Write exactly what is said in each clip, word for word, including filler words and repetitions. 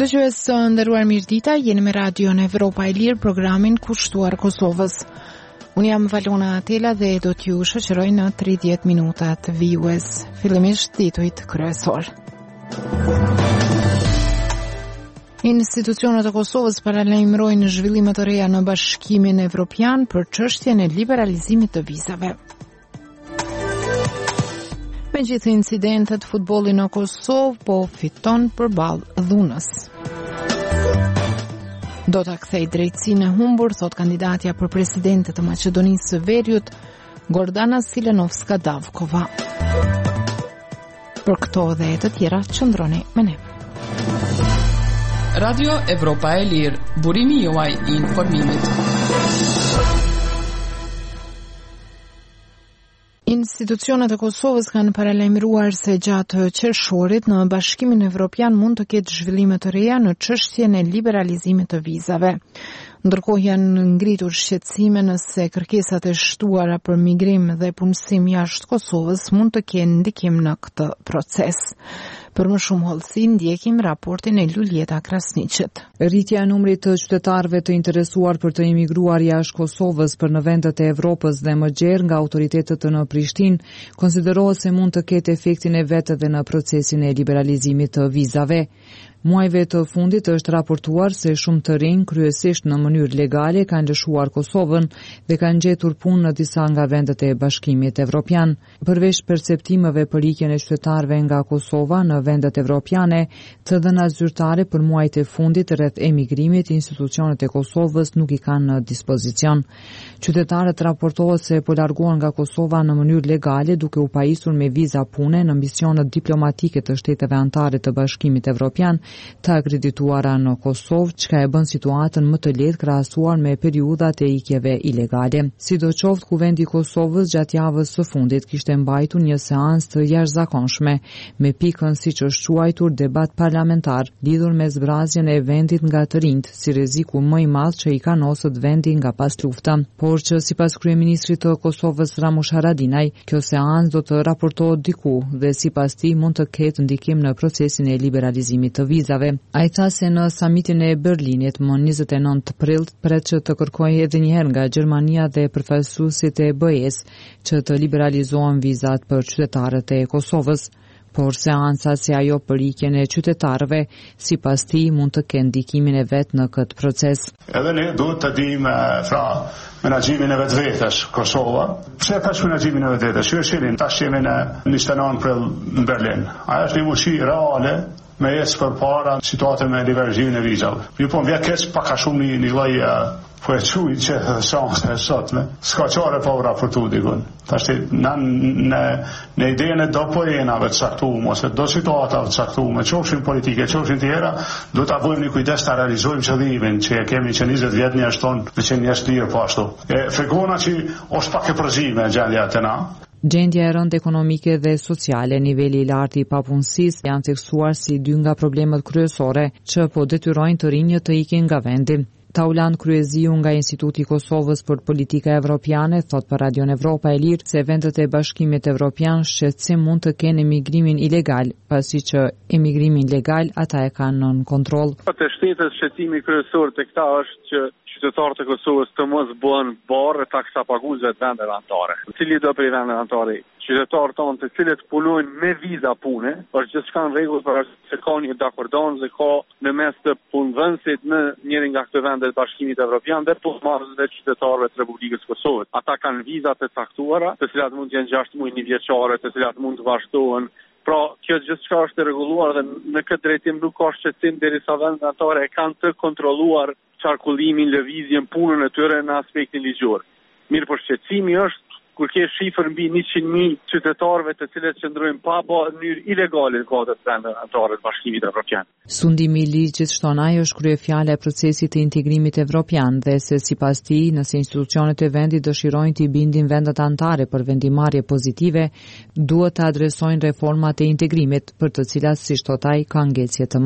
Dëgjues të nderuar, mirëdita, jeni me Radion Evropa e Lirë, programin kushtuar Kosovës. Unë jam Valona Atela dhe do t'ju shoqëroj në tridhjetë minutat vijues. Fillimisht titujt kryesor. Institucionet e Kosovës paralajmërojnë zhvillime të reja në Bashkimin Evropian për çështjen e liberalizimit të vizave. Me gjithë incidentet, futbolli në Kosovë po fiton përballë dhunës. Do ta kthej drejtësinë e humbur, thot kandidatja për presidente të Maqedonisë së Veriut, Gordana Silanovska-Davkova. Për këto dhe të tjera, qëndroni me ne. Radio Evropa e Lirë, burimi juaj i informimit. Institucionet e Kosovës kanë paralajmëruar se gjatë qershorit në Bashkimin Evropian mund të ketë zhvillime të reja në çështjen e liberalizimit të vizave. Ndërkohë janë ngritur shqetësime nëse kërkesat e shtuara për migrim dhe punësim jashtë Kosovës mund të kenë ndikim në këtë proces. Për më shumë hollësi ndjekim raportin e Luljeta Krasniqit. Rritja e numrit të qytetarëve të interesuar për të emigruar jashtë Kosovës për në vendet e Evropës dhe më gjerë nga autoritetet në Prishtinë konsiderohet se mund të ketë efektin e vet edhe në procesin e liberalizimit të vizave. Muajve të fundit është raportuar se shumë të rinj, kryesisht në mënyrë legale, kanë lëshuar Kosovën dhe kanë gjetur punë në disa nga vendet e Bashkimit Evropian. Përveç perceptimeve për ikjen e qytetarëve nga Kosova në vendet evropiane, të dhëna zyrtare për muajt e fundit rreth emigrimit, institucionet e Kosovës nuk i kanë në dispozicion. Qytetarët raportohet se po largohen nga Kosova në mënyrë legale duke u pajisur me viza pune në misionet diplomatike të shteteve anëtare të Bashkimit Evropian të akredituara në Kosovë, çka e bën situatën më të lehtë krahasuar me periudhat e ikjeve ilegale. Sidoqoftë, Kuvendi i Kosovës gjatë javës së fundit kishte mbajtur një seancë të jashtëzakonshme me pikën siç është quajtur debat parlamentar lidhur me zbrazjen e vendit nga të rinjt, si rreziku më i madh që i ka nosët vendi nga pas lufta. Por që sipas kryeministrit të Kosovës Ramush Haradinaj, kjo seancë do të raportohet diku dhe sipas tij mund të ketë ndikim në procesin e liberalizimit të vizave. Ai tha se në samitin e Berlinit më njëzet e nëntë prill pret që të kërkojë edhe një herë nga Gjermania dhe përfaqësuesit e B E S që të liberalizohen vizat për qytetarët e Kosovës. Por seanca si ajo për ikjen e qytetarëve, sipas tij mund të kenë ndikimin e vet në këtë proces. Edhe ne duhet të dimë fra menaxhimin e vetvetes Kosova. Pse ka menaxhimin e vetvetes? Ju e shihni tash jemi në njëzet e nëntë prill në Berlin. Ajo është një mushi reale me jesë për para situatën me liberalizimin e vizave. Ju po vjen keq pak a shumë një, një lloj po e quj që seanca e sotme, s'ka qare pa u raportu dikun. Tashti, në, në, në idejen e do pojenave të caktume, ose do situatave të caktume, qofshin politike, qofshin tjera, do të avojmë një kujdes të realizojmë qëllimin që e kemi që njëzet vjetë një ashton, me që një ashtë tjirë po ashtu. E fregona që është pak e përzime gjendja të na. Gjendja e rëndë ekonomike dhe sociale, niveli i lartë i papunësisë janë theksuar si dy nga problemet kryesore që po detyrojnë të rinjët të ikin nga vendi. Taulan Kryeziu nga Instituti i Kosovës për Politika Evropiane thot për Radion Evropa e Lirë se vendet e Bashkimit Evropian shqetësim mund të kenë emigrimin ilegal, pasi që emigrimin legal ata e kanë nën kontroll. Të shtetet shqetësimi kryesor të këta është që qytetarët e Kosovës të mos bëhen barë taksa paguesve të vendeve anëtare. Cili do prej vendeve anëtare? Qytetarët tonë të cilët punojnë me viza pune, është gjithçka në rregull për se ka një dakordon dhe ka në mes të punëdhënësit në njërin nga këto vende të Bashkimit Evropian dhe punëmarrësve të qytetarëve të Republikës Kosovës. Ata kanë viza të caktuara, të cilat mund të jenë gjashtë muaj, një vjeçare, të cilat mund të vazhdohen. Pra, kjo gjithçka është e rregulluar dhe në këtë drejtim nuk ka shqetësim derisa vendet anëtare e kanë të kontrolluar qarkullimin, lëvizjen, punën e tyre në aspektin ligjor. Mirë, por shqetësimi është kur ke shifër mbi njëqind mijë qytetarëve të cilët qëndrojnë pa në mënyrë ilegale në kohët e vendeve anëtare të Bashkimit Evropian. Sundimi i ligjit shton ai është kryefjala e procesit të integrimit evropian dhe se sipas tij, nëse institucionet e vendit dëshirojnë të bindin vendet anëtare për vendimarrje pozitive, duhet të adresojnë reformat e integrimit, për të cilat, siç thot ai, ka ngecje të mëdha.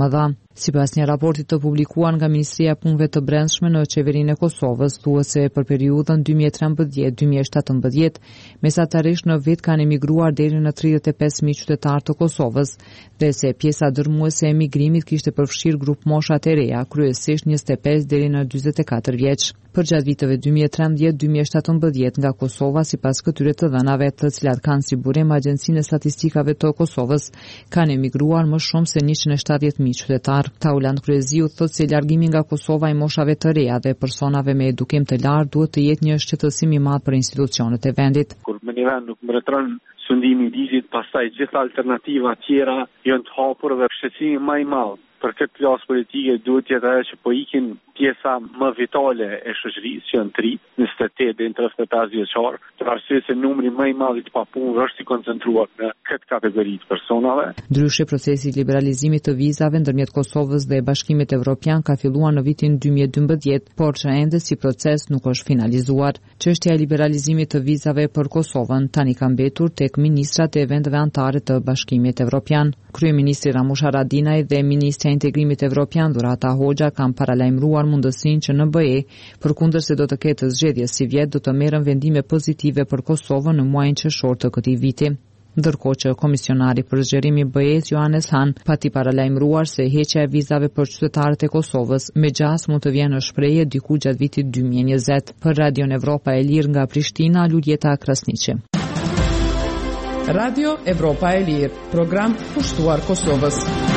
Sipas një raporti të publikuar nga Ministria e Punëve të Brendshme në Qeverinë e Kosovës, thuhet se për periudhën dy mijë e trembëdhjetë deri dy mijë e shtatëmbëdhjetë, mesatarisht në vit kanë emigruar deri në tridhjetë e pesë mijë qytetarë të Kosovës, dhe se pjesa dërmuese e emigrimit kishte përfshirë grup mosha të reja, kryesisht njëzet e pesë deri në dyzet e katër vjeç. Për gjatë viteve dy mijë e trembëdhjetë deri dy mijë e shtatëmbëdhjetë nga Kosova, sipas këtyre të dhënave, të cilat kanë si burim Agjencinë e Statistikave të Kosovës, kanë emigruar më shumë se njëqind e shtatëdhjetë mijë qytetarë. Tauland Kryeziu thotë se largimi nga Kosova i moshave të reja dhe personave me edukim të lartë duhet të jetë një shqetësim i madh për institucionet e vendit. Kur në një vend nuk mbretëron sundimi i ligjit, pastaj gjitha alternativa tjera janë të hapur dhe shqetësimi më i madh për këtë klasë politike duhet të jetë ajo që po ikin pjesa më vitale e shoqërisë që janë tri, njëzet e tetë deri në tridhjetë e pesë vjeçar, për arsye se numri më i madh i të papunëve është i koncentruar në këtë kategori të personave. Ndryshe, procesi i liberalizimit të vizave ndërmjet Kosovës dhe Bashkimit Evropian ka filluar në vitin dy mijë e dymbëdhjetë, por që ende si proces nuk është finalizuar. Çështja e liberalizimit të vizave për Kosovën tani ka mbetur tek ministrat e vendeve anëtare të Bashkimit Evropian. Kryeministri Ramush Haradinaj dhe Ministri i Integrimit Evropian Dhurata Hoxha kanë paralajmëruar mundësinë që në B E, përkundër se do të ketë zgjedhje si vjet, do të merren vendime pozitive për Kosovën në muajin qershor të këtij viti. Ndërkohë që komisionari për zgjerimin B E-s Johannes Han pati paralajmëruar se heqja e vizave për qytetarët e Kosovës me gjas mund të vjenë në shprehje diku gjatë vitit dy mijë e njëzet. Për Radion Evropa e Lirë nga Prishtina, Luljeta Krasniqi. Radio Evropa e Lirë, program pushtuar Kosovës.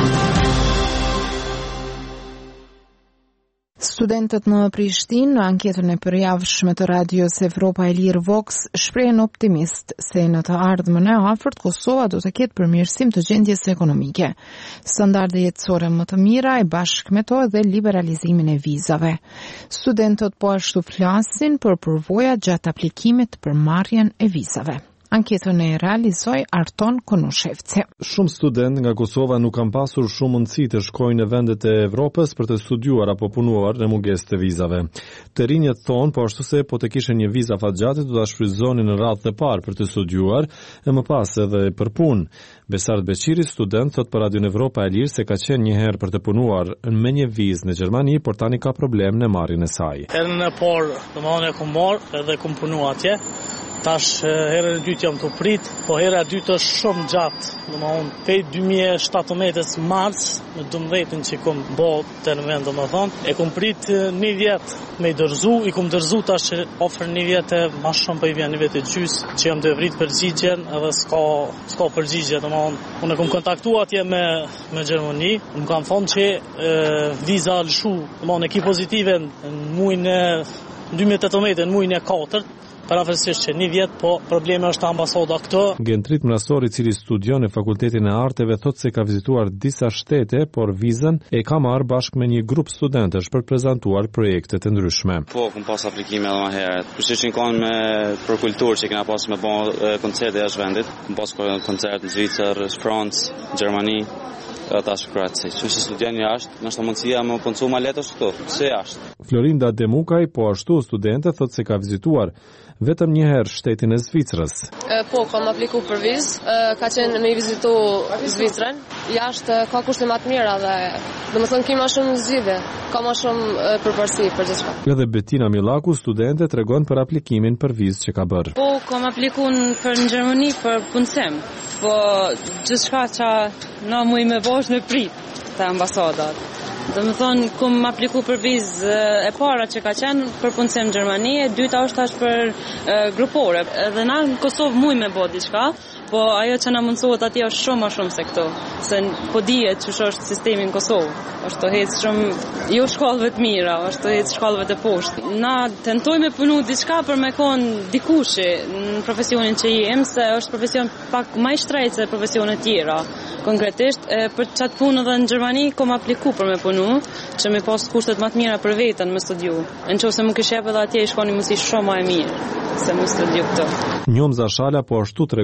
Studentët në Prishtinë, në anketën e përjavshme të Radios Evropa e Lirë Vox, shprehen optimist se në të ardhmen e afërt Kosova do të ketë përmirësim të gjendjes ekonomike, standarde jetësore më të mira e bashkë me to dhe liberalizimin e vizave. Studentët po ashtu flasin për përvoja gjatë aplikimit për marrjen e vizave. Anketën e realizoi Arton Konushevci. Shumë student nga Kosova nuk kanë pasur shumë mundësi të shkojnë në vendet e Evropës për të studiuar apo punuar në mungesë të vizave. Të rinjët thonë po ashtu se po të kishin një vizë afatgjate do ta shfrytëzonin në radhë të parë për të studiuar e më pas edhe për punë. Besart Beqiri, student, thot për Radion Evropa e Lirë se ka qenë një herë për të punuar me një vizë në Gjermani, por tani ka problem në marrjen e saj. Herën e parë, domethënë e kam marrë edhe kam punuar atje. Tash herën e dytë jam të prit, po hera e dytë është shumë gjatë. Domethënë te dy mijë e shtatëmbëdhjetë mars në dymbëdhjetën që kom botë në vend, domethënë e kom prit një vjet me dorëzu, i kom dorëzu tash ofër një vjet e më shumë po i vjen një vjet e gjys që jam të vrit përgjigjen edhe s'ka s'ka përgjigje, domethënë unë kom kontaktuar atje me me Gjermani, më kanë thonë që e, viza lëshu, domethënë ki pozitive në muajin e dy mijë e tetëmbëdhjetë, në muajin e katërt. Parafërsisht që një vjet, po probleme është ambasada këto. Gentrit Mrasori, i cili studion në Fakultetin e Arteve, thotë se ka vizituar disa shtete, por vizën e ka marrë bashkë me një grup studentësh për prezantuar projekte të ndryshme. Po, kam pas aplikime edhe më herët. Kështu që kanë me për kulturë që kena pas me bë koncerte jashtë vendit. Kam pas koncert në Zvicër, Francë, Gjermani. Ata shkruajtësi. Që që studian jashtë, nështë të mundësia më pëncu ma leto shtu, se jashtë. Florinda Demukaj, po ashtu studente, thot se ka vizituar vetëm një herë shtetin e Zvicrës. Po, kam apliku për vizë, ka qenë me i vizitu Zvicrën. Jashtë ka kushte më të mira dhe dhe më thënë ki ma shumë zgjidhje, ka ma shumë përparësi për gjithë shka. Edhe Betina Milaku, studente, tregon për aplikimin për vizë që ka bërë. Po, kam apliku për në Gjermani për punësim, po gjithë shka që na mu i me bosh me prit të ambasadat. Dhe më thonë, kum apliku për vizë e para që ka qenë për punësim në Gjermani, e dyta është tash për e, grupore. Dhe na në Kosovë muj me bo diçka, po ajo që na mundësohet atje është shumë ma shumë se këto. Se po dihet që është sistemi në Kosovë. është të hecë shumë, jo shkallëve të mira, është të hecë shkallëve të poshtë. Na tentoj me punu diçka për me konë dikushi në profesionin që jem, se është profesion pak më i shtrejtë se profesionet tjera. Konkretisht, e, për qatë punë edhe në Gjermani, kom apliku për me punu, që me pas kushtet më të mira për vetën me studiu. Në qoftë se më kishep edhe atje i shkoni mësi shumë më e mirë se më studiu këto. Njom Zashala po ashtu tregon për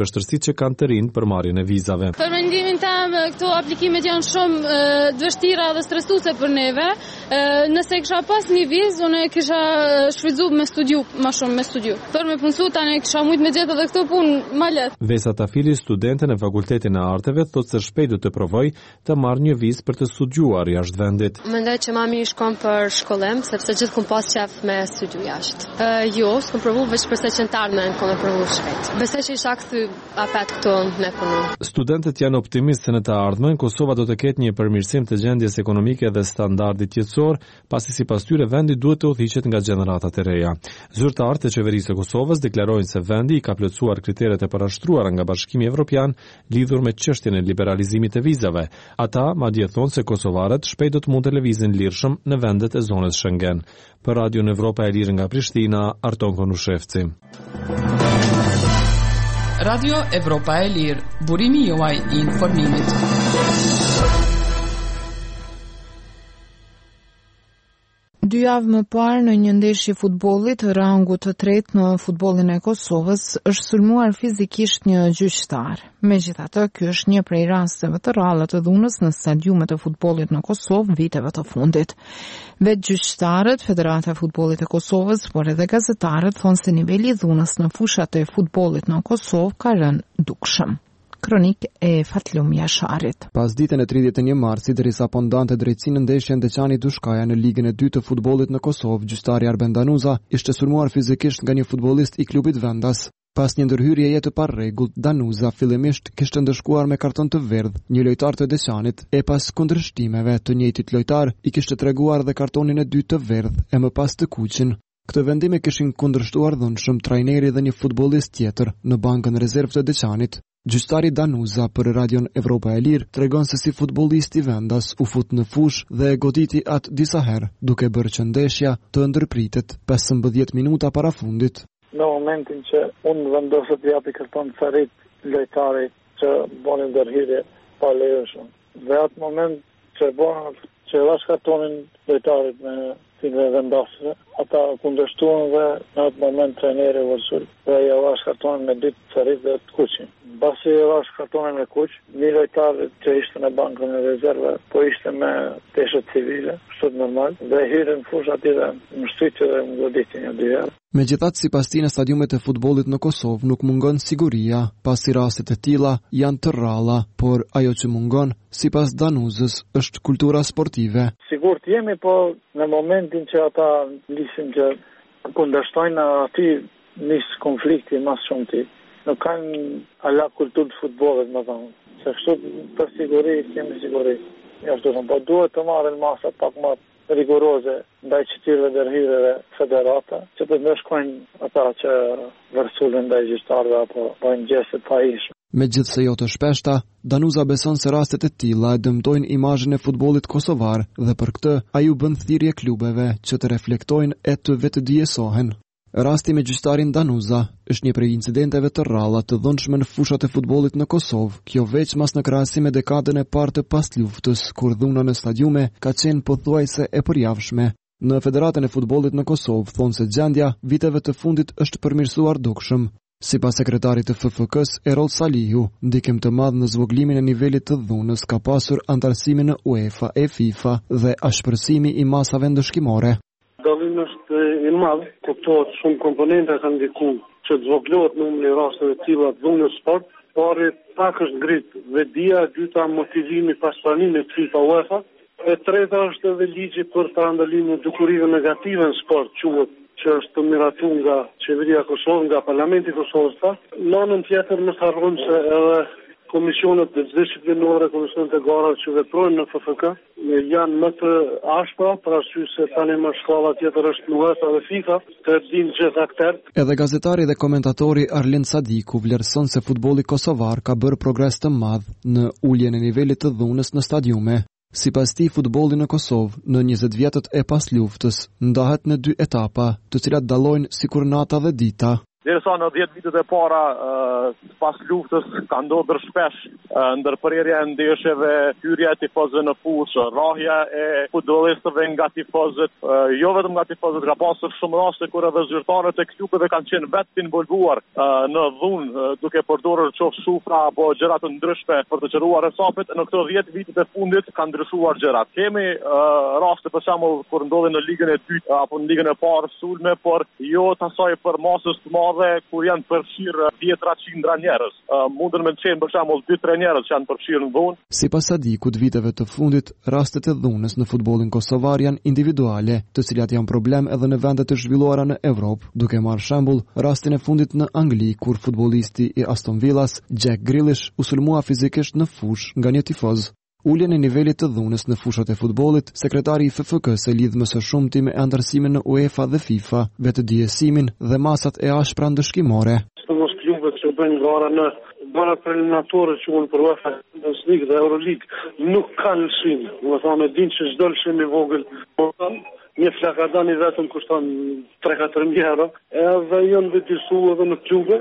vështirësitë që kanë të rinë për marrjen e vizave. Për mendimin tim, këto aplikimet janë shumë të vështira dhe stresuese për neve. Nëse kisha pas një vizë, unë kisha shfrytzuar me studiu, më shumë me studiu. Për me punësu tani kisha mujt me gjetë edhe këto punë më lehtë. Vesa Tafili, studente në Fakultetin e Arteve, thotë se shpejt do të provoj të marrë një vizë për të studiuar jashtë vendit. Mendoj që më mirë shkon për shkollim, sepse gjithë kum pas qef me studiu jashtë. Uh, jo, s'kam provu veç për seqentarmen, kam e provu shpejt. Besoj që isha kthy apet këtu me punu. Studentët janë optimistë se në të ardhmen Kosova do të ketë një përmirësim të gjendjes ekonomike dhe standardit jetësor, pasi sipas tyre vendi duhet të udhëhiqet nga gjeneratat e reja. Zyrtarët e qeverisë së Kosovës deklarojnë se vendi i ka plotësuar kriteret e parashtruara nga Bashkimi Evropian lidhur me çështjen e liberalizimit të vizave. Ata madje thonë se kosovarët shpejt do të mund të lëvizin lirshëm në vendet e zonës Schengen. Për Radion Evropa e Lirë nga Prishtina, Arton Konushevci. Radio Evropa e Lirë, burimi juaj i informimit. Dy javë më parë në një ndeshje futbollit rangu të tretë në futbollin e Kosovës është sulmuar fizikisht një gjyqtar. Megjithatë, ky është një prej rasteve të rralla të dhunës në stadiumet e futbollit në Kosovë viteve të fundit. Vetë gjyqtarët, Federata e Futbollit e Kosovës, por edhe gazetarët thonë se niveli i dhunës në fushat e futbollit në Kosovë ka rënë dukshëm. Kronik e Fatlum Jasharit. Pas ditën e tridhjetë e një marsit, derisa po ndante drejtësinë në ndeshjen Deçani Dushkaja në ligën e dytë të futbollit në Kosovë, gjyqtari Arben Danuza ishte sulmuar fizikisht nga një futbollist i klubit vendas. Pas një ndërhyrjeje të parregullt, Danuza fillimisht kishte ndëshkuar me karton të verdh një lojtar të Deçanit, e pas kundërshtimeve të njëjtit lojtar i kishte treguar dhe kartonin e dytë të verdh e më pas të kuqin. Këtë vendim e kishin kundërshtuar dhunshëm trajneri dhe një futbollist tjetër në bankën rezervë të Deçanit. Gjyqtari Danuza për Radion Evropa e Lirë tregon se si futbollisti vendas u fut në fush dhe e goditi atë disa herë, duke bërë që ndeshja të ndërpritet pesëmbëdhjetë minuta para fundit. Në momentin që unë vendosë të japi karton carit lojtarit që boni ndërhyrje pa lejueshëm. Dhe atë moment që boni që lash kartonin lojtarit me sinve vendasve, ata kundërshtuan dhe në atë moment trajneri vërsul dhe ja lash kartonin me ditë carit dhe të kuqin. Basi e lash kartonin me kuq, një lojtar që ishte në bankën e rezerve, po ishte me teshët civile, kështu normal, dhe hyrën fush aty dhe më shtyqë dhe më goditi një dy herë. Megjithatë, sipas tij, në stadiumet e futbollit në Kosovë nuk mungon siguria, pasi rastet e tilla janë të rralla, por ajo që mungon, sipas Danuzës, është kultura sportive. Sigurt jemi, po në momentin që ata lisin që kundërshtojnë aty nis konflikti mas shumë ti. Nuk kanë ala kulturë të futbollit, më thonë. Se kështu për siguri, kemi siguri. Ja, po duhet të marrin masa pak më rigoroze ndaj qytetëve ndërhyrëve federata, që të ndeshkojnë ata që vërsulën ndaj gjyqtarëve apo bëjnë gjeste të pajishme. Megjithse jo të shpeshta, Danuza beson se rastet e tilla e dëmtojnë imazhin e futbollit kosovar dhe për këtë ai u bën thirrje klubeve që të reflektojnë e të vetëdijësohen. Rasti me gjyqtarin Danuza është një prej incidenteve të rralla të dhunshme në fushat e futbollit në Kosovë, kjo veç mas në krahasim me dekadën e parë të pasluftës, kur dhuna në stadiume ka qenë pothuajse e përjavshme. Në Federatën e Futbollit në Kosovë thonë se gjendja viteve të fundit është përmirësuar dukshëm. Sipas sekretarit të F F K-s Erol Salihu, ndikim të madh në zvoglimin e nivelit të dhunës ka pasur antarësimi në UEFA e FIFA dhe ashpërësimi i masave ndëshkimore. Dalimi është i madh, kuptohet shumë komponente kanë ndikuar që të zvoglohet numri i rasteve të tilla të dhunës sport, por pak është ngrit vedia, e dyta motivimi pas pranimit FIFA UEFA, e treta është edhe ligji për parandalimit të dukurive negative në sport, quhet që është të miratuar nga qeveria e Kosovës, nga Parlamenti i Kosovës. Në anën tjetër mos harrojmë se edhe komisionet disiplinore, komisionet e gara që veprojnë në F F K janë më të ashpra, për arsye se tani më shkalla tjetër është në UEFA dhe FIFA, të dinë gjithë aktorët. Edhe gazetari dhe komentatori Arlen Sadiku vlerëson se futbolli kosovar ka bërë progres të madh në uljen e nivelit të dhunës në stadiume. Sipas tij, futbolli në Kosovë në njëzet vjetët e pasluftës ndahet në dy etapa, të cilat dallojnë sikur nata dhe dita. Derisa në dhjetë vitet e para uh, pas luftës ka ndodhur shpesh uh, ndërprerja e ndeshjeve, hyrja e tifozëve në fushë, rrahja e futbollistëve nga tifozët, uh, jo vetëm nga tifozët, ka pasur shumë raste kur edhe zyrtarët e klubeve kanë qenë vetë involvuar uh, në dhunë uh, duke përdorur qoftë shufra apo gjëra të ndryshme për të qëruar resapet. Në këto dhjetë vitet e fundit kanë ndryshuar gjërat. Kemi uh, raste për shembull kur ndodhin në ligën e dytë uh, apo në ligën e parë sulme, por jo të asaj për masës të madhe kur janë përfshirë dhjetra qindra njerëz. Uh, mundën me qenë për shembull dy tre njerëz që janë përfshirë në dhunë. Sipas Sadikut, viteve të fundit, rastet e dhunës në futbollin kosovar janë individuale, të cilat janë problem edhe në vendet të zhvilluara në Evropë, duke marrë shembull rastin e fundit në Angli kur futbollisti i Aston Villas, Jack Grealish, u sulmua fizikisht në fushë nga një tifoz. Uljen e nivelit të dhunës në fushat e futbollit, sekretari i F F K-s e lidh më së shumti me antarësimin në UEFA dhe FIFA, vetëdijesimin dhe masat e ashpra ndëshkimore. Mos klubet që bëjnë gara në gara preliminatore që unë për UEFA Champions League dhe Euroleague nuk kanë lëshim. Më thonë, din që çdo lëshim i vogël, një flakadani vetëm kushton tre katër mijë euro, edhe janë vetësu edhe në klube.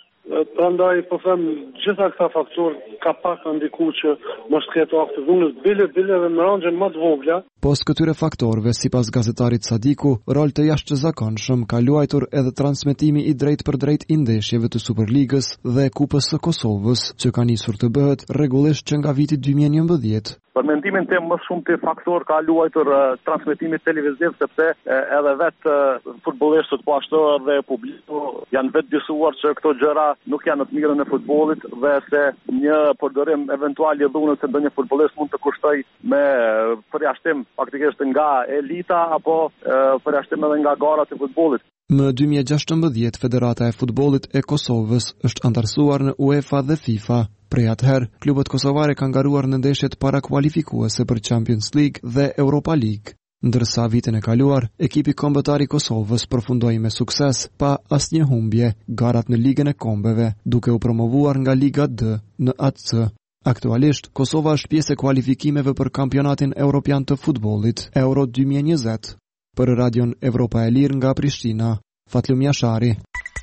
Prandaj po them gjitha këta faktorë ka pak ndiku që mos ketë akte dhunës, bile bile dhe në rangën më të vogla. Pos këtyre faktorëve, sipas gazetarit Sadiku, rol të jashtëzakonshëm ka luajtur edhe transmetimi i drejt për drejt i ndeshjeve të Superligës dhe Kupës së Kosovës, që ka nisur të bëhet rregullisht që nga viti dy mijë e njëmbëdhjetë. Për mendimin tim më shumë të faktor ka luajtur uh, transmetimi televiziv, sepse uh, edhe vetë uh, futbollistët po ashtu edhe publiku janë vetë disuar që këto gjëra nuk janë në të mirën e futbollit dhe se një përdorim eventual i dhunës se ndonjë futbollist mund të kushtoj me uh, përjashtim faktikisht nga elita apo uh, përjashtim edhe nga garat e futbollit. Në dy mijë e gjashtëmbëdhjetë, Federata e Futbollit e Kosovës është antarësuar në UEFA dhe FIFA. Prej atëherë, klubet kosovare kanë garuar në ndeshjet parakualifikuese për Champions League dhe Europa League. Ndërsa vitin e kaluar, ekipi kombëtar i Kosovës përfundoi me sukses pa asnjë humbje garat në Ligën e Kombeve, duke u promovuar nga Liga D në A C. Aktualisht, Kosova është pjesë e kualifikimeve për kampionatin evropian të futbollit Euro dy mijë e njëzet. Për Radion Evropa e Lirë nga Prishtina, Fatlum Jashari.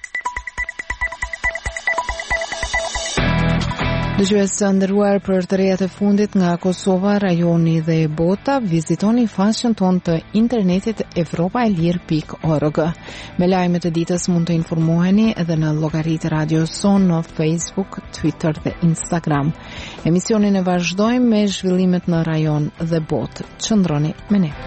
Dëgjues të nderuar, për të rejat e fundit nga Kosova, rajoni dhe bota, vizitoni faqen tonë të internetit evropa e lirë pikë org. Me lajmet e ditës mund të informoheni edhe në llogaritë Radio Son në Facebook, Twitter dhe Instagram. Emisionin e vazhdojmë me zhvillimet në rajon dhe botë. Qëndroni me ne.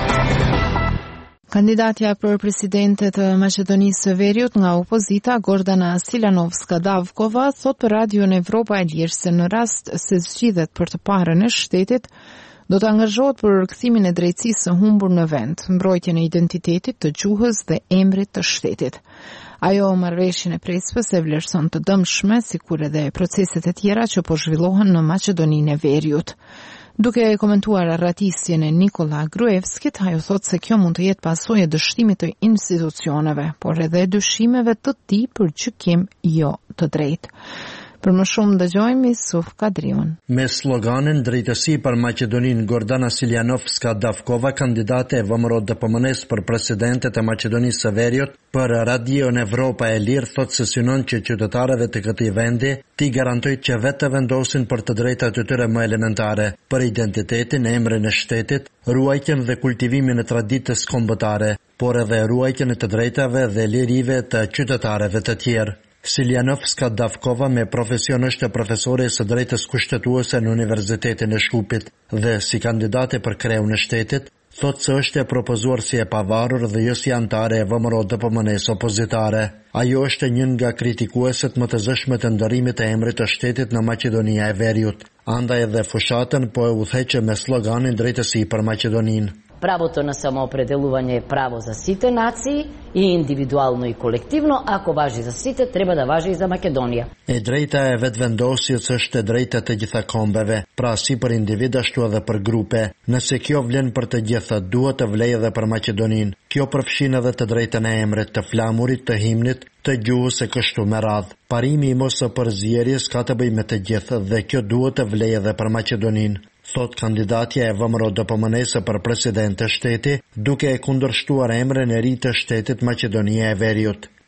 Kandidatja për presidente të Maqedonisë së Veriut nga opozita, Gordana Siljanovska-Davkova, thot për Radion Evropa e Lirë se në rast se zgjidhet për të parën e shtetit, do të angazhohet për rikthimin e drejtësisë së humbur në vend, mbrojtjen e identitetit, të gjuhës dhe emrit të shtetit. Ajo marrëveshjen e presës e vlerëson të dëmshme, sikur edhe proceset e tjera që po zhvillohen në Maqedoninë e Veriut. Duke komentuar arratisjen e Nikola Gruevskit, ajo thot se kjo mund të jetë pasojë e dështimit të institucioneve, por edhe dyshimeve të tij për gjykim jo të drejtë. Për më shumë dëgjojmë Suf Kadriun. Me sloganin Drejtësi për Maqedoninë, Gordana Siljanovska-Davkova, kandidate e V M R O D P M N-s për presidentet e Maqedonisë së Veriut, për Radion Evropa e Lirë, thot se synon që qytetarëve të këtij vendi ti garantoj që vetë vendosin për të drejtat e tyre më elementare, për identitetin, emrin e shtetit, ruajtjen dhe kultivimin e traditës kombëtare, por edhe ruajtjen e të drejtave dhe lirive të qytetarëve të tjerë. Siljanovska-Davkova me profesion është profesore së drejtës kushtetuese në Universitetin e Shkupit dhe si kandidate për kreun e shtetit, thot se është e propozuar si e pavarur dhe jo si antare e V M R O D P M N-s opozitare. Ajo është një nga kritikueset më të zëshme të ndërimit e emrit të shtetit në Maqedonia e Veriut. Andaj edhe fushatën po e udhëheqë me sloganin Drejtësi për Maqedoninë. Правото на самоопределување е право за сите нации и индивидуално и колективно, ако важи за сите, треба да важи и за Македонија. E drejta e vetvendosjes është e drejta të gjitha kombeve, pra si për individ ashtu edhe për grupe. Nëse kjo vlen për të gjitha, duhet të vlejë edhe për Maqedoninë. Kjo përfshin edhe të drejtën e emrit, të flamurit, të himnit, të gjuhës e kështu me radhë. Parimi i mos së përzierjes ka të bëjë me të gjithë dhe kjo duhet të vlejë edhe për Maqedoninë, thot kandidatja e V M R O D P M N-s për president të shteti, duke e kundërshtuar emrin e ri të shtetit Maqedonia e Veriut.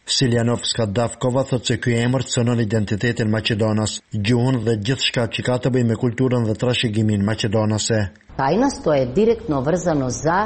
Siljanovska Davkova thot se ky emër cënon identitetin maqedonas, gjuhën dhe gjithçka që ka të bëjë me kulturën dhe trashëgimin maqedonase. Tajnost je direktno vrzano za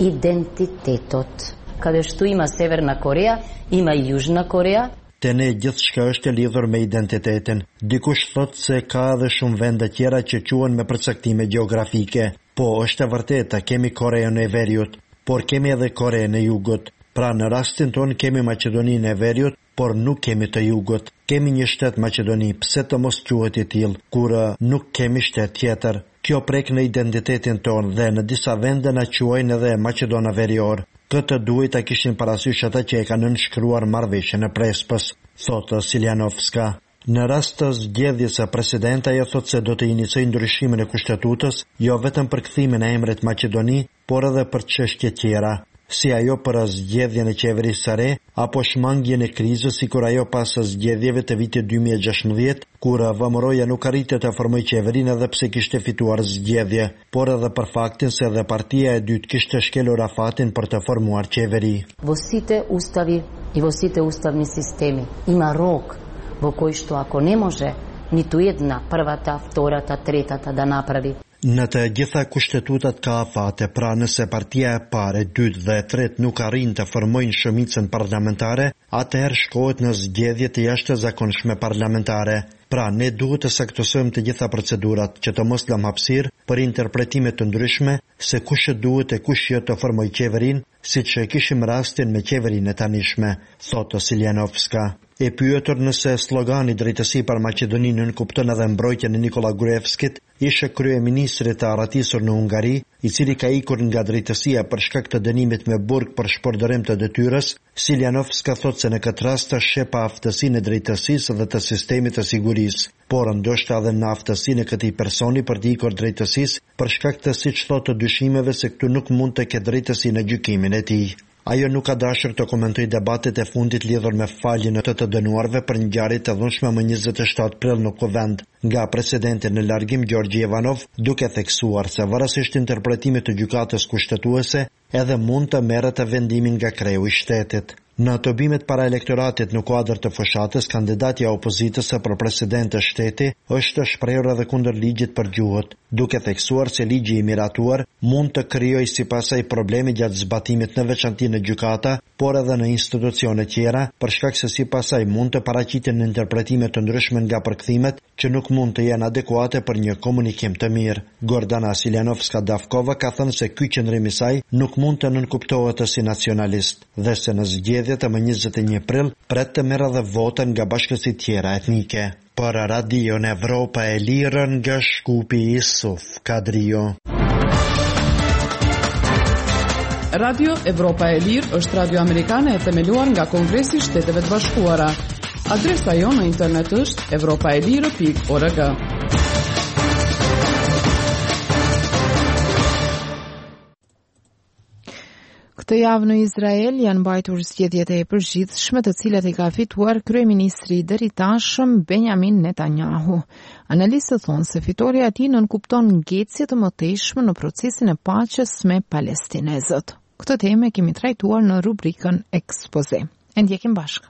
identitetot. Kada što ima Severna Koreja, ima i Južna Koreja. Te ne gjithçka është e lidhur me identitetin. Dikush thot se ka edhe shumë vende tjera që quhen me përcaktime gjeografike. Po, është e vërteta, kemi Koreën e Veriut, por kemi edhe Koreën e Jugut. Pra në rastin ton kemi Maqedoninë e Veriut, por nuk kemi të Jugut. Kemi një shtet Maqedoni, pse të mos quhet i tillë, kur nuk kemi shtet tjetër. Kjo prek në identitetin ton dhe në disa vende na quajnë edhe Maqedona Verior. Këtë duhet ta kishin parasysh ata që e kanë nënshkruar marrëveshjen e Prespës, thotë Siljanovska. Në rast të zgjedhjes së presidentit, ajo thotë se do të iniciojë ndryshimin e kushtetutës, jo vetëm për kthimin e emrit Maqedoni, por edhe për çështje tjera, si ajo për zgjedhjen e qeverisë së re, apo shmangjen e krizës sikur ajo pas zgjedhjeve të vitit dy mijë e gjashtëdhjetë, kur V M R-ja nuk arrite të formojë qeverinë edhe pse kishte fituar zgjedhje, por edhe për faktin se edhe partia e dytë kishte shkelur afatin për të formuar qeveri. Vosite ustavi i vosite ustavni sistemi. Ima rok vo koji što ako ne može niti jedna prvata, vtorata, tretata da napravi. Në të gjitha kushtetutat ka afate, pra nëse partia e parë, dytë dhe e tretë nuk arrin të formojnë shumicën parlamentare, atëherë shkohet në zgjedhje të jashtëzakonshme parlamentare. Pra ne duhet të saktësojmë të gjitha procedurat që të mos lëm hapësirë për interpretime të ndryshme se kush duhet e kush jo të formojë qeverinë, siç e kishim rastin me qeverinë e tanishme, thotë Siljanovska. E pyetur nëse slogani drejtësi për Maqedoninë nënkupton edhe mbrojtjen e Nikola Gruevskit, ishte kryeministri të arratisur në Hungari, i cili ka ikur nga drejtësia për shkak të dënimit me burg për shpërdorim të detyrës. Siljanovska thotë se në këtë rast është shepa aftësinë e drejtësisë dhe të sistemit të sigurisë, por ndoshta edhe në aftësinë e këtij personi për të ikur drejtësisë për shkak të, siç thotë, të dyshimeve se këtu nuk mund të ketë drejtësi në gjykimin e tij. Ajo nuk ka dashur të komentoj debatet e fundit lidhur me faljen e të të dënuarve për ngjarjet e dhunshme më njëzet e shtatë prill në Kuvend, nga presidenti në largim Gjorgji Ivanov, duke theksuar se varësisht interpretimit të gjykatës kushtetuese, edhe mund të merret të vendimi nga kreu i shtetit. Në atobimet para elektoratit në kuadër të fushatës, kandidatja opozitës për president të shteti është shprehur edhe kundër ligjit për gjuhët, duke theksuar se ligji i miratuar mund të krijojë sipasaj probleme gjatë zbatimit në veçanti në gjykata, por edhe në institucione tjera, për shkak se sipasaj mund të paraqiten interpretime të ndryshme nga përkthimet që nuk mund të jenë adekuate për një komunikim të mirë. Gordana Siljanovska Davkova ka thënë se ky qëndrim i saj nuk mund të nënkuptohet si nacionalist dhe se në zgjedhjet e më njëzet e një prill pret të merë dhe votën nga bashkësit tjera etnike. Për Radio në Evropa e Lirën nga Shkupi Isuf Kadrio. Radio Evropa e Lirë është radio amerikane e themeluar nga Kongresi i Shteteve të Bashkuara. Adresa jonë në internet është evropaelire pikë org. Këtë javë në Izrael janë mbajtur zgjedhjet e përgjithshme të cilat i ka fituar kryeministri i deritashëm Benjamin Netanyahu. Analistët thonë se fitoria e tij nënkupton ngecje të mëtejshme në procesin e paqes me palestinezët. Këtë temë kemi trajtuar në rubrikën Ekspoze. E ndjekim bashkë.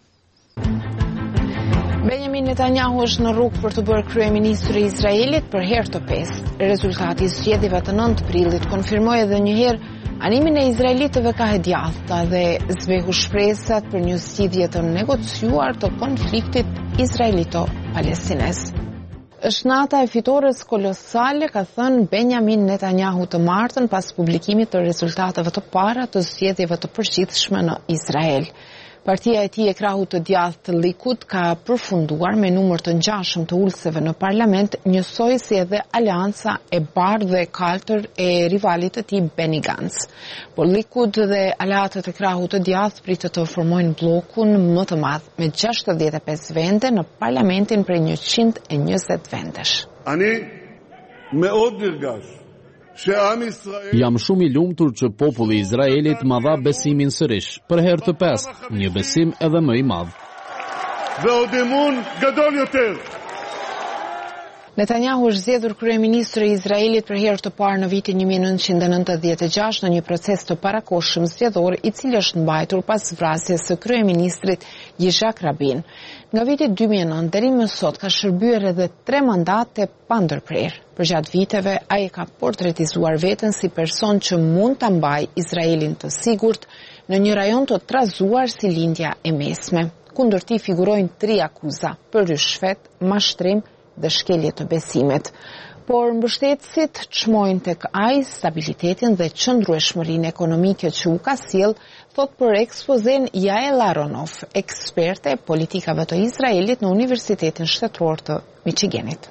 Benjamin Netanyahu është në rrugë për të bërë kryeministri i Izraelit për herë të pestë. Rezultati i zgjedhjeve të nëntë prillit konfirmoi edhe një herë animin e izraelitëve ka hedjata dhe zbehu shpresat për një zgjidhje të negociuar të konfliktit izraelito-palestinez. Është nata e fitores kolosale, ka thënë Benjamin Netanyahu të martën pas publikimit të rezultateve të para të zgjedhjeve të përgjithshme në Izrael. Partia e tij e krahut të djathtë të Likud ka përfunduar me numër të ngjashëm të ulëseve në parlament, njësoj si edhe aleanca e bardhë dhe kaltër e rivalit të tij Benny Gantz. Por Likud dhe aleatët e krahut të djathtë pritet të formojnë bllokun më të madh me gjashtëdhjetë e pesë vende në parlamentin prej njëqind e njëzet vendesh. Ani meod nirgash. Jam shumë i lumtur që populli i Izraelit ma dha besimin sërish, për herë të pestë, një besim edhe më i madh. Netanyahu është zgjedhur kryeministri i Izraelit për herë të parë në vitin një mijë e nëntëqind e nëntëdhjetë e gjashtë në një proces të parakohshëm zgjedhor i cili është mbajtur pas vrasjes së kryeministrit Yitzhak Rabin. Nga viti dy mijë e nëntë deri më sot ka shërbyer edhe tre mandate pa ndërprerë. Përgjatë viteve ai ka portretizuar veten si person që mund ta mbajë Izraelin të sigurt në një rajon të trazuar si lindja e mesme. Kundër tij figurojnë tri akuza: për rishfet, mashtrim dhe shkelje të besimit. Por mbështetësit çmojnë tek ai stabilitetin dhe qëndrueshmërinë ekonomike që u ka sjell, thot për ekspozen Yael Aronoff, eksperte e politikave të Izraelit në Universitetin Shtetëror të Michiganit.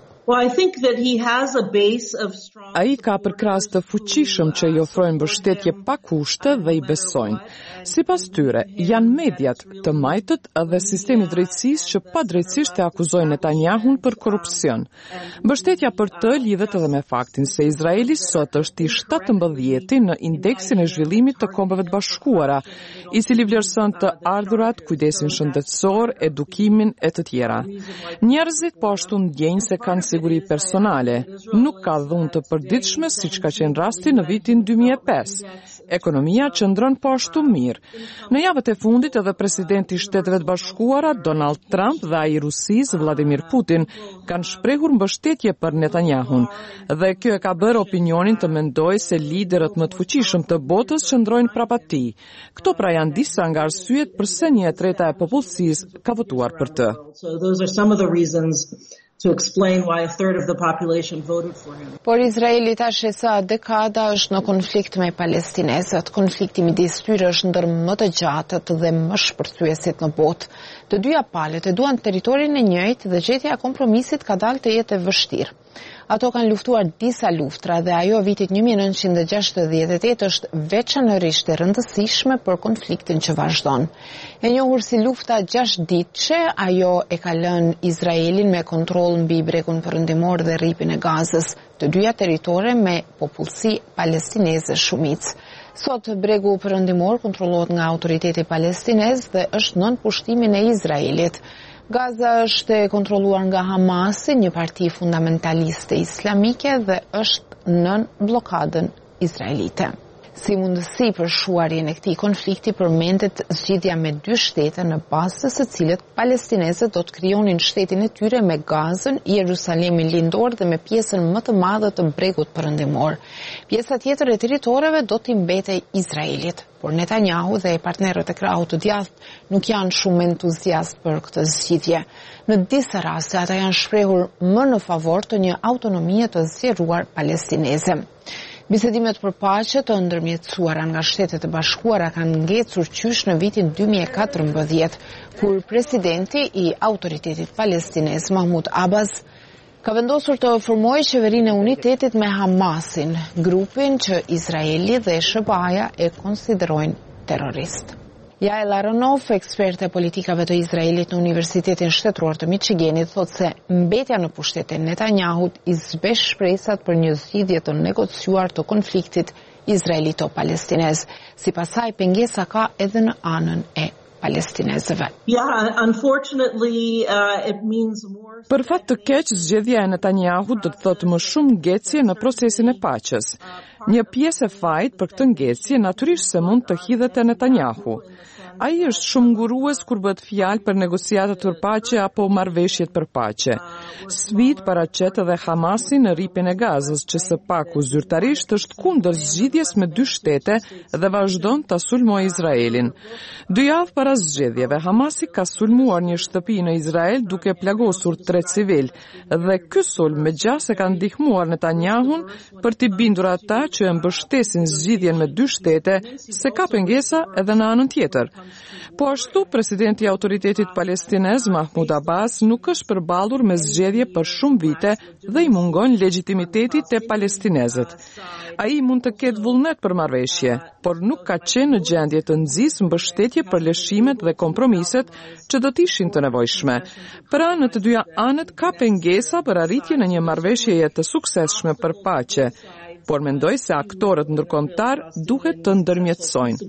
Ai ka përkras të fuqishëm që i ofrojnë mbështetje pa kushte dhe i besojnë. Sipas tyre, janë mediat, të majtët dhe sistemi i drejtësisë që padrejtësisht e akuzojnë Netanyahun për korrupsion. Mbështetja për të lidhet edhe me faktin se Izraeli sot është i shtatëmbëdhjeti në indeksin e zhvillimit të Kombeve të Bashkuara, i cili vlerëson të ardhurat, kujdesin shëndetësor, edukimin e të tjera. Njerëzit po ashtu ndjejnë se kanë siguri personale. Nuk ka dhunë të përditshme siç ka qenë rasti në vitin dy mijë e pesë. Ekonomia qëndron po ashtu mirë. Në javët e fundit edhe presidenti i Shteteve të Bashkuara Donald Trump dhe ai i Rusisë Vladimir Putin kanë shprehur mbështetje për Netanyahun dhe kjo e ka bërë opinionin të mendojë se liderët më të fuqishëm të botës qëndrojnë prapa tij. Këto pra janë disa nga arsyet pse një e treta e popullsisë ka votuar për të. So those are some of the reasons to explain why a third of the population voted for him. Por Izraeli tash e sa dekada është në konflikt me palestinezët. Konflikti midis tyre është ndër më të gjatët dhe më shpërthyesit në botë. Të dyja palët e duan territorin e njëjtë dhe gjetja e kompromisit ka dalë të jetë e vështirë. Ato kanë luftuar disa luftra dhe ajo vitit një mijë e nëntëqind e gjashtëdhjetë e tetë është veçanërisht e rëndësishme për konfliktin që vazhdon. E njohur si lufta gjashtëditëse, ajo e ka lënë Izraelin me kontroll mbi bregun perëndimor dhe rripin e Gazës, të dyja territore me popullsi palestineze shumicë. Sot bregu perëndimor kontrollohet nga autoriteti palestinez dhe është nën pushtimin e Izraelit. Gaza është e kontrolluar nga Hamasi, një parti fundamentaliste islamike, dhe është nën blokadën izraelite. Si mundësi për shuarjen e këtij konflikti përmendet zgjidhja me dy shtete në bazë të së cilët palestinezët do të krijonin shtetin e tyre me Gazën, Jerusalemin lindor dhe me pjesën më të madhe të bregut perëndimor. Pjesa tjetër e territoreve do t'i mbetej Izraelit. Por Netanyahu dhe partnerët e krahut të djathtë nuk janë shumë entuziast për këtë zgjidhje. Në disa raste ata janë shprehur më në favor të një autonomie të zgjeruar palestineze. Bisedimet për paqe të ndërmjetësuara nga Shtetet e Bashkuara kanë ngecur qysh në vitin dy mijë e katërmbëdhjetë, kur presidenti i autoritetit palestinez Mahmud Abbas ka vendosur të formojë qeverinë e unitetit me Hamasin, grupin që Izraeli dhe S B A-ja e konsiderojnë terrorist. Yael Aronoff, eksperte e politikave të Izraelit në Universitetin Shtetëror të Michiganit, thotë se mbetja në pushtet e Netanyahut i zbesh shpresat për një zgjidhje të negociuar të konfliktit izraelito-palestinez. Sipas saj, pengesa ka edhe në anën e palestinezëve. Yeah, unfortunately, uh, it means more. Për fat të keq, zgjedhja e Netanyahut do të thotë më shumë ngjecje në procesin e paqes. Një pjesë e fajit për këtë ngjecje natyrisht se mund të hidhet te Netanyahu. Ai është shumë ngurues kur bëhet fjalë për negociatat për paqe apo marrëveshjet për paqe. Sfidë paraqet edhe Hamasi në rripin e Gazës, që së paku zyrtarisht është kundër zgjidhjes me dy shtete dhe vazhdon ta sulmojë Izraelin. Dy javë para zgjedhjeve, Hamasi ka sulmuar një shtëpi në Izrael duke plagosur tre civil, dhe ky sulm me gjase ka ndihmuar Netanyahun për t'i bindur ata që e mbështesin zgjidhjen me dy shtete se ka pengesa edhe në anën tjetër. Po ashtu, presidenti i autoritetit palestinez Mahmud Abbas nuk është përballur me zgjedhje për shumë vite dhe i mungon legitimiteti te palestinezët. Ai mund të ketë vullnet për marrëveshje, por nuk ka qenë në gjendje të nxjisë mbështetje për lëshimet dhe kompromiset që do të ishin të nevojshme. Pra, në të dyja anët ka pengesa për arritjen e një marrëveshjeje të suksesshme për paqe, por mendoj se aktorët ndërkombëtar duhet të ndërmjetësojnë.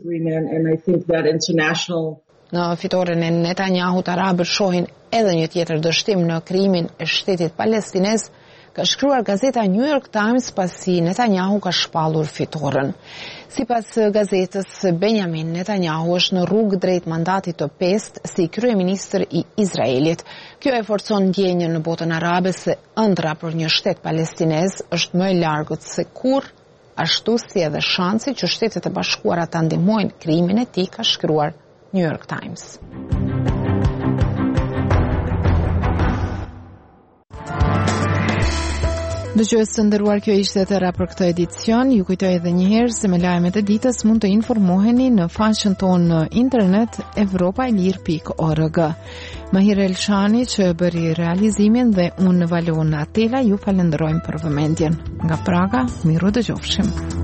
Në fitoren e Netanyahut, arabët shohin edhe një tjetër dështim në krijimin e shtetit palestinez, ka shkruar gazeta New York Times pasi Netanyahu ka shpallur fitoren. Sipas gazetës, Benjamin Netanyahu është në rrugë drejt mandatit të pestë si kryeministër i Izraelit. Kjo e forcon ndjenjën në botën arabe se ëndra për një shtet palestinez është më e largët se kur, ashtu si edhe shansi që Shtetet e Bashkuara ta ndihmojnë krimin e tij, ka shkruar New York Times. Dëgjues të nderuar, kjo ishte e tëra për këtë edicion. Ju kujtoj edhe një herë se me lajmet e ditës mund të informoheni në faqen tonë në internet evropaelir pikë org. Mahir Elshani që bëri realizimin dhe unë Valona Atela ju falenderojmë për vëmendjen. Nga Praga, miru dëgjofshim.